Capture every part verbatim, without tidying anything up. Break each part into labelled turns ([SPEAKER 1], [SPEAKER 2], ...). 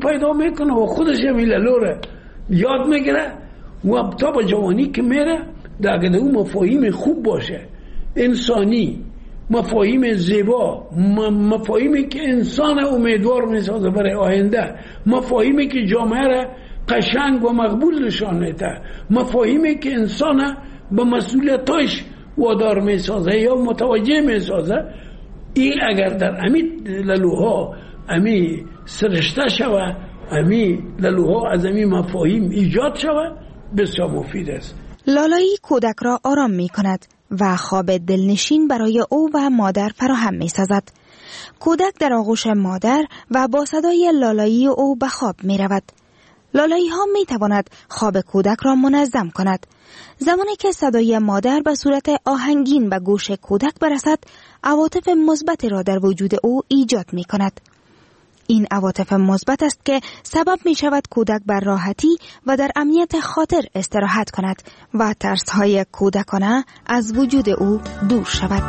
[SPEAKER 1] پیدا میکنه و خودش هم لالوره یاد میگیره و تا به جوانی که میره اگر اون مفاهیم خوب باشه، انسانی، مفاهیم زیبا، مفاهیمی که انسان امیدوار میسازه برای آینده، مفاهیمی که جامعه را قشنگ و مقبول نشان میده، مفاهیمی که انسان به مسئولیتش وادار میسازه یا متوجه میسازه، این اگر در امی لالوها امی سرشته شوه، امی لالوها از امی مفاهیم ایجاد شوه، بسیار مفید است.
[SPEAKER 2] لالایی کودک را آرام می کند و خواب دلنشین برای او و مادر فراهم می سازد. کودک در آغوش مادر و با صدای لالایی او به خواب می رود. لالایی ها می تواند خواب کودک را منظم کند. زمانی که صدای مادر به صورت آهنگین به گوش کودک برسد، عواطف مثبت را در وجود او ایجاد می کند. این عواطف مثبت است که سبب می شود کودک بر راحتی و در امنیت خاطر استراحت کند و ترس‌های کودکانه از وجود او دور شود.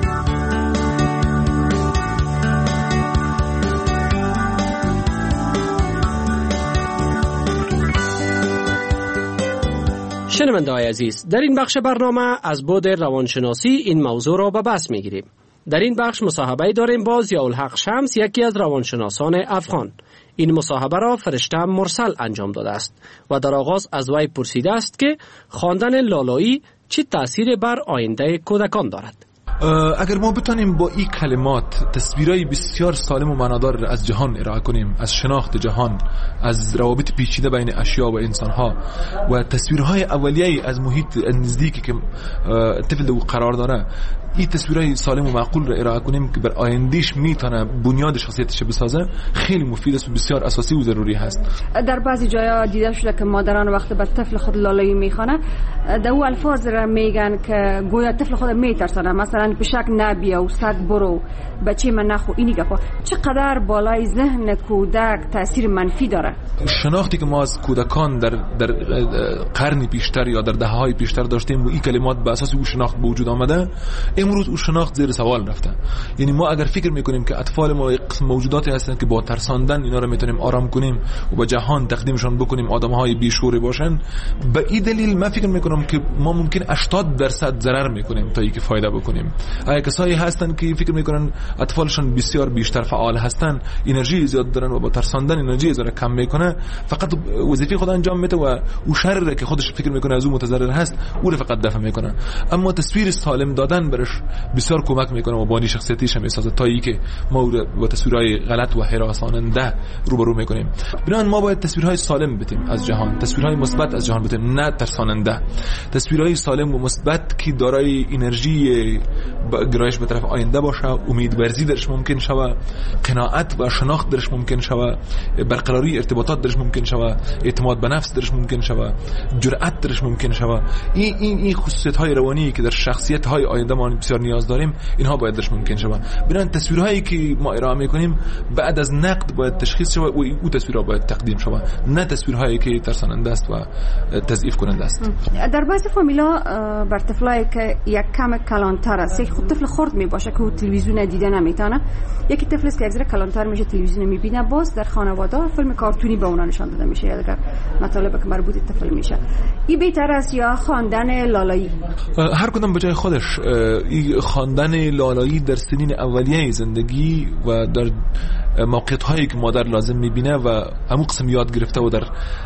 [SPEAKER 3] شنونده‌های عزیز، در این بخش برنامه از بعد روانشناسی این موضوع را به بحث می‌گیریم. در این بخش مصاحبه داریم با ضیاءالحق شمس، یکی از روانشناسان افغان. این مصاحبه را فرشته مرسل انجام داده است و در آغاز از وی پرسیده است که خواندن لالایی چه تأثیری بر آینده کودکان دارد.
[SPEAKER 4] اگر ما بتانیم با این کلمات تصویرهای بسیار سالم و معنادار از جهان ارائه کنیم، از شناخت جهان، از روابط پیچیده بین اشیا و انسانها و تصویرهای اولیه‌ای از محیط نزدیکی که طفل او قرار داره، این تصویرهای سالم و معقول را ارائه کنیم که بر آیندهش میتونه بنیاد شخصیتش بسازه، خیلی مفید است و بسیار اساسی و ضروری هست.
[SPEAKER 5] در بعضی جاها دیده شده که مادران وقتی به طفل خود لالایی میخوانه، در او الفاظ را میگن که گویا طفل خود میترسونه، مثلا پشک نبیا و سگ برو، بچه من نخو، اینی گفت. چقدر بالای ذهن کودک تاثیر منفی داره؟
[SPEAKER 4] شناختی که ما از کودکان در در قرنی پیشتر یا در دهه‌های پیشتر داشتیم و این کلمات به اساس او شناخت به وجود آمده، امروز او شناخت زیر سوال رفته. یعنی ما اگر فکر میکنیم که اطفال ما قسم موجوداتی هستند که با ترساندن اینا رو میتونیم آرام کنیم و به جهان تقدیمشون بکنیم آدم‌های بیشوری باشن، به این دلیل من فکر میکنم که ما ممکن هشتاد درصد ضرر میکنیم تا اینکه فایده بکنیم. اگه کسایی هستن که فکر میکنن اطفالشون بسیار بیشتر فعال هستن، انرژی زیاد دارن و با ترساندن انرژی زیاد کم میکنه، فقط وظیفه خود انجام میده و او شر که خودش فکر میکنه از اون متضرر هست او رو فقط دفع میکنه. اما تصویر سالم دادن برش بسیار کمک میکنه و بانی شخصیتیش هم میسازه تا اینکه ما او رو با تصویرهای غلط و هراساننده روبرو میکنیم. بنابراین ما باید تصویرهای سالم بدیم از جهان، تصویرهای مثبت از جهان بدیم، نه ترساننده. تصویرهای سالم و مثبت که دارای انرژی گرایش به طرف آینده باشه، امیدورزی درش ممکن شوه، قناعت و شناخت درش ممکن شوه، برقراری ارتباطات درش ممکن شوه، اعتماد به نفس درش ممکن شوه، جرأت درش ممکن شوه. این این این خصوصیت های روانی که در شخصیت های آینده ما بسیار نیاز داریم، اینها باید درش ممکن شوه. بنابراین تصویرهایی که ما ارائه میکنیم بعد از نقد باید تشخیص شوه و این تصویرها باید تقدیم شوه، نه تصویرهایی که ترساننده است و تضعیف کننده است.
[SPEAKER 5] در بعضی فامیلا بر طفلایی که یک کم کلانتر است، یک خود طفل خرد می باشه که تلویزیون دیده نمیتونه، یکی طفل است که اگه کلانتر میشه تلویزیون میبینه، باز در خانواده فیلم کارتونی به اونا نشان داده میشه یا دیگر مطالب که مربوط به طفل میشه. این بهتر است یا خواندن لالایی؟
[SPEAKER 4] هر کدام به جای خودش. این خواندن لالایی در سنین اولیه زندگی و در موقعیت هایی که مادر لازم میبینه و همون قسم یاد گرفته و در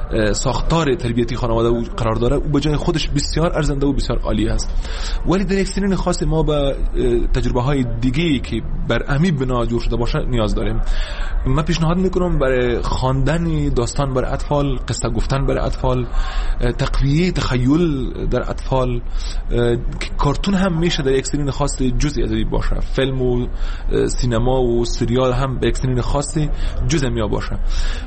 [SPEAKER 4] ساختار تربیتی خانواده قرار داره، او به جای خودش بسیار ارزنده و بسیار عالی است. ولی در یک سنین خاص ما به تجربه های دیگه‌ای که بر امی بنا جور شده باشه نیاز داریم. من پیشنهاد میکنم برای خواندن داستان برای اطفال، قصه گفتن برای اطفال، تقویه تخیل در اطفال، که کارتون هم میشه در یک سنین خاص جزئی از این باشه، فیلم و سینما و سریال هم به یک سنین خاصی جزء می باشه.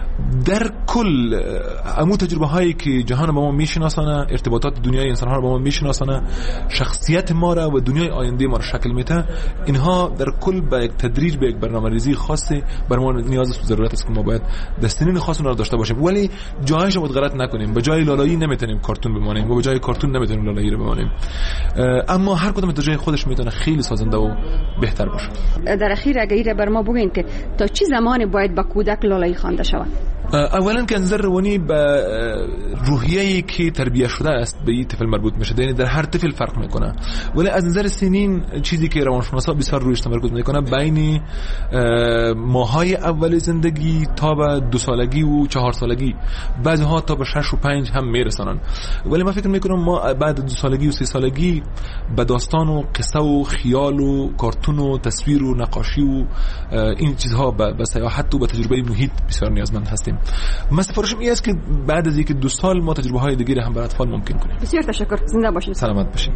[SPEAKER 4] در کل امو تجربه هایی که جهان با ما میشناسانه، ارتباطات دنیای انسان ها رو با ما میشناسانه، شخصیت ما را و دنیای آینده ما را شکل میده، اینها در کل به یک تدریج به یک برنامه‌ریزی خاصی بر ما نیاز است و ضرورت است که ما باید دستنین خاص اون رو داشته باشیم. ولی جایش رو غلط نکنیم، به جای لالایی نمیتونیم کارتون بمانیم و به جای کارتون نمیتونیم لالایی رو بمانیم. اما هر کدوم در جای خودش میتونه خیلی سازنده و بهتر باشه.
[SPEAKER 5] در اخیر اگه بر ما بگین که تا چه زمانی باید با کودک لالایی خوانده شود؟
[SPEAKER 4] اولا که نظر روانی به روحیه‌ای که تربیت شده است به این طفل مربوط میشه، یعنی در هر طفل فرق میکنه. ولی از نظر سنین چیزی که روانشناسا بسیار رویش تمرکز میکنه بین ماهای اول زندگی تا به دو سالگی و چهار سالگی، بعضی ها تا به شش و پنج هم میرسانن. ولی من فکر میکنم ما بعد دو سالگی و سه سالگی به داستان و قصه و خیال و کارتون و تصویر و نقاشی و این چیزها به سیاحت و به تجربه محیط بسیار نیازمند هستیم. من سفارشم این است که بعد از اینکه دو سال ما تجربه های دیگری هم برای اطفال ممکن کنیم.
[SPEAKER 5] بسیار تشکر، زنده باشید.
[SPEAKER 4] سلامت باشید.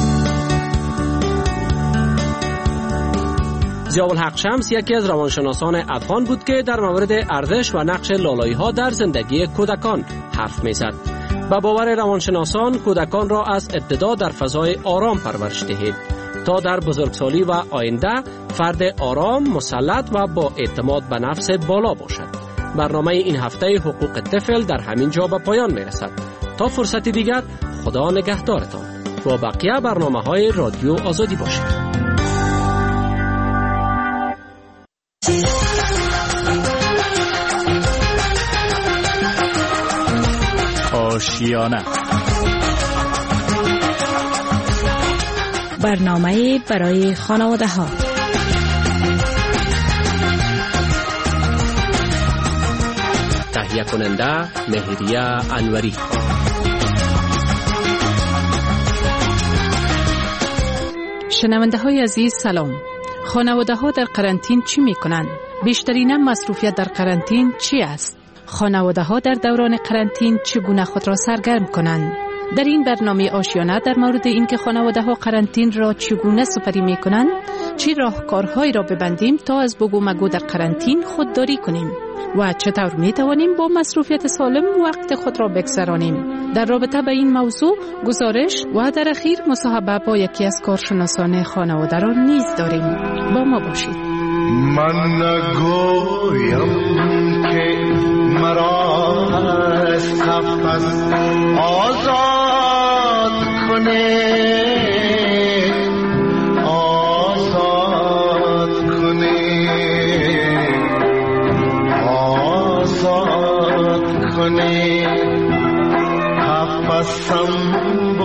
[SPEAKER 3] ضیاءالحق شمس یکی از روانشناسان افغان بود که در مورد ارزش و نقش لالایی ها در زندگی کودکان حرف می‌زد. با باور روانشناسان کودکان را از ابتدا در فضای آرام پرورش دهید تا در بزرگسالی و آینده فرد آرام، مسلط و با اعتماد به نفس بالا باشد. برنامه این هفته حقوق طفل در همین جا به پایان میرسد. تا فرصت دیگر خدا نگهدارتان. با بقیه برنامه های رادیو آزادی باشید.
[SPEAKER 6] آشیانه،
[SPEAKER 2] برنامه برای خانواده ها.
[SPEAKER 3] تهیه کننده مهریه انوری.
[SPEAKER 7] شنونده های عزیز سلام. خانواده ها در قرنطین چی می کنند؟ بیشترین مصروفیت در قرنطین چی است؟ خانواده ها در دوران قرنطین چگونه خود را سرگرم کنند؟ در این برنامه آشیانه در مورد اینکه خانواده ها قرنطین را چگونه سپری می کنند، چی راهکارهایی را ببندیم تا از بگو مگو در قرنطین خودداری کنیم و چطور می توانیم با مصروفیت سالم وقت خود را بگذرانیم. در رابطه با این موضوع گزارش و در اخیر مصاحبه با یکی از کارشناسان خانواده را نیز داریم. با ما باشید.
[SPEAKER 8] من نگویم که مرا از قفس آزاد کنه، آزاد کنه، آزاد کنه، قفسم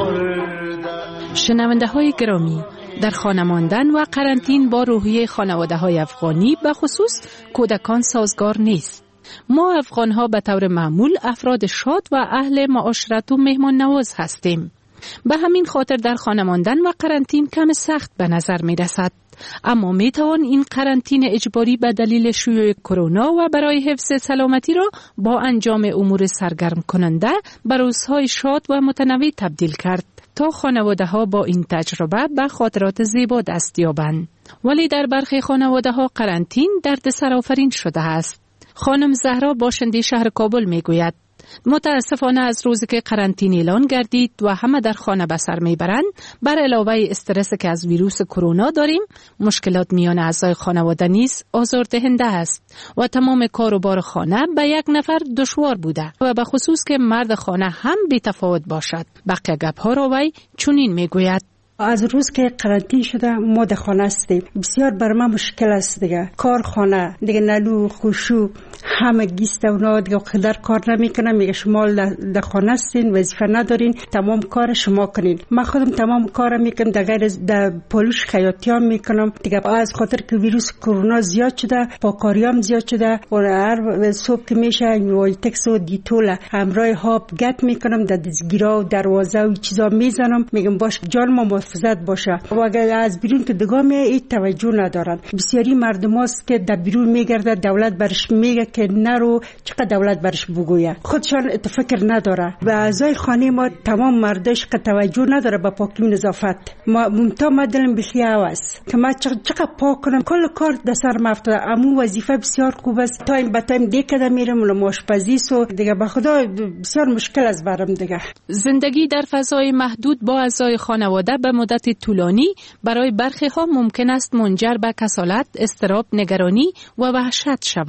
[SPEAKER 8] برده.
[SPEAKER 7] شنونده های گرامی، در خانه ماندن و قرنطین با روحیه خانواده های افغانی به خصوص کودکان سازگار نیست. ما افغان ها به طور معمول افراد شاد و اهل معاشرت و مهمان نواز هستیم. به همین خاطر در خانه ماندن و قرنطین کم سخت به نظر می رسد. اما می توان این قرنطین اجباری به دلیل شیوع کرونا و برای حفظ سلامتی را با انجام امور سرگرم کننده به روزهای شاد و متنوع تبدیل کرد تا خانواده ها با این تجربه به خاطرات زیبا دست یابند. ولی در برخی خانواده ها قرنطین دردسر آفرین شده است. خانم زهرا باشنده شهر کابل می گوید متاسفانه از روزی که قرنطین اعلان گردید و همه در خانه به سر میبرند، بر علاوه استرس که از ویروس کرونا داریم، مشکلات میان اعضای خانواده نیز آزاردهنده است و تمام کار و بار خانه به یک نفر دشوار بوده و به خصوص که مرد خانه هم بی تفاوت باشد. بقیه گپ‌ها را وی چنین میگوید:
[SPEAKER 9] از روز که قرنطین شده ما در خانه هستیم. بسیار بر ما مشکل است دیگه. کار خانه دیگه نلو خوشو همه گیست اونا دیگه قدر کار نمیکنن. میگه شما در خانه هستین، وظیفه ندارین، تمام کار شما کنین. من خودم تمام کار میکنم، در غیر در پولش خیاطیام میکنم دیگه. از خاطر که ویروس کرونا زیاد شده، پاکاریام زیاد شده و هر صبح که میشه وایتکس و دیتول همراه هاب گت میکنم، در دستگیرا و دروازه و چیزا میزنم. میگم باش جان ما محافظت باشه. و اگر از بیرون که دگاه میه این توجه ندارن. بسیاری مردم هست که در بیرون میگرده، دولت برش میگه که نرو، چقدر دولت برش بگویه، خودشان فکر نداره. و اعضای خانه ما تمام مردش که توجه نداره به پاکی و نظافت. ما ممتا ما دلم بخیه است که ما چقدر پاک کنم، کل کار در سر مفتاده. امو وظیفه بسیار خوب است. تایم به تایم دیگه میرم ولی آشپزی سو دیگه به خدا بسیار مشکل است برام دیگه.
[SPEAKER 7] زندگی در فضای محدود با اعضای خانواده به مدت طولانی برای برخی ها ممکن است منجر به کسالت، اضطراب، نگرانی و وحشت شود.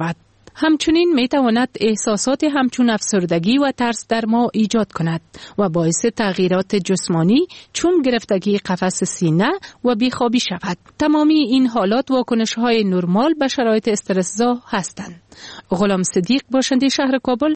[SPEAKER 7] همچنین می تواند احساسات همچون افسردگی و ترس در ما ایجاد کند و باعث تغییرات جسمانی چون گرفتگی قفس سینه و بیخوابی شود. تمامی این حالات واکنش‌های نرمال به شرایط استرس‌زا هستند. غلام صدیق، باشنده شهر کابل،